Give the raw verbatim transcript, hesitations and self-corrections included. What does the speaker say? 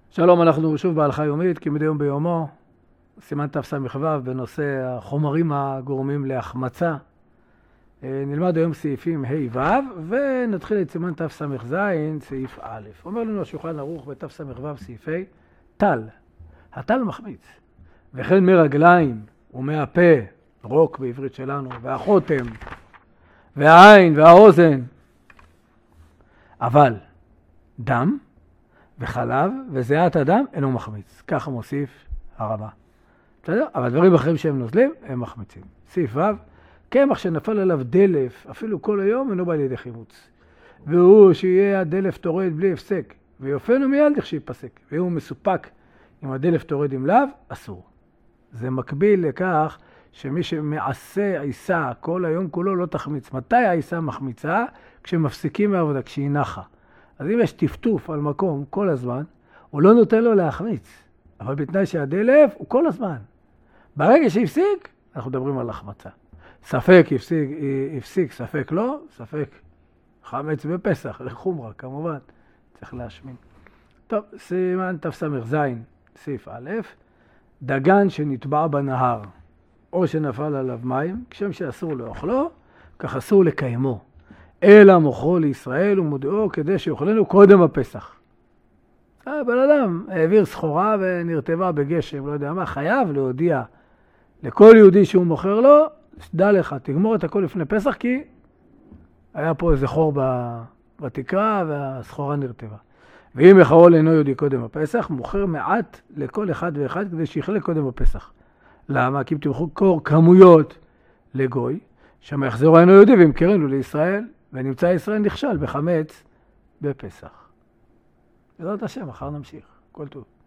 שלום, אנחנו שוב בהלכה יומית, כמדי יום ביומו, סימן תס"ו בנושא החומרים הגורמים להחמצה. נלמד היום סעיפים ה' ו' ונתחיל את סימן תס"ז, סעיף א'. אומר לנו השולחן ערוך בתס"ו סעיף ה', טל. הטל מחמיץ, וכן מרגליים ומהפה, רוק בעברית שלנו, והחותם, והעין והאוזן. אבל דם וחלב וזיעת הדם אינו מחמיץ. ככה מוסיף הרבה. בסדר? אבל דברים אחרים שהם נוזלים, הם מחמיצים. סעיף ו', קמח שנפל עליו דלף, אפילו כל היום, אינו בא לידי חימוץ. והוא שיהיה הדלף תורד בלי הפסק, ויופנו מיד לכשיפסק. והוא מסופק אם הדלף תורד עם לאו, אסור. זה מקביל לכך שמי שמעשה עיסה כל היום כולו לא תחמיץ. מתי העיסה מחמיצה? כשמפסיקים מהעבודה, כשהיא נחה. אז אם יש טפטוף על מקום כל הזמן, הוא לא נותן לו להחמיץ. אבל בתנאי שהדלף הוא כל הזמן. ברגע שהפסיק, אנחנו מדברים על החמצה. ספק הפסיק, הפסיק, ספק לא, ספק חמץ בפסח, לחומרה כמובן, צריך להשמין. טוב, סימן תס"ז, סעיף א', דגן שנטבע בנהר, או שנפל עליו מים, כשם שאסור לאוכלו, כך אסור לקיימו. אלא מוכרו לישראל ומודיעו כדי שיאכלנו קודם הפסח. בן אדם העביר סחורה ונרטבה בגשם, לא יודע מה, חייב להודיע לכל יהודי שהוא מוכר לו, דע לך, תגמור את הכל לפני פסח, כי היה פה איזה חור בתקרה והסחורה נרטבה. ואם מחרול אינו יהודי קודם הפסח, מוכר מעט לכל אחד ואחד כדי שיחלק קודם הפסח. למה? כי אם תמכור כמויות לגוי, שהמחזור אינו יהודי וימכרנו לישראל, ונמצא ישראל נכשל בחמץ בפסח. בעזרת השם, מחר נמשיך. כל טוב.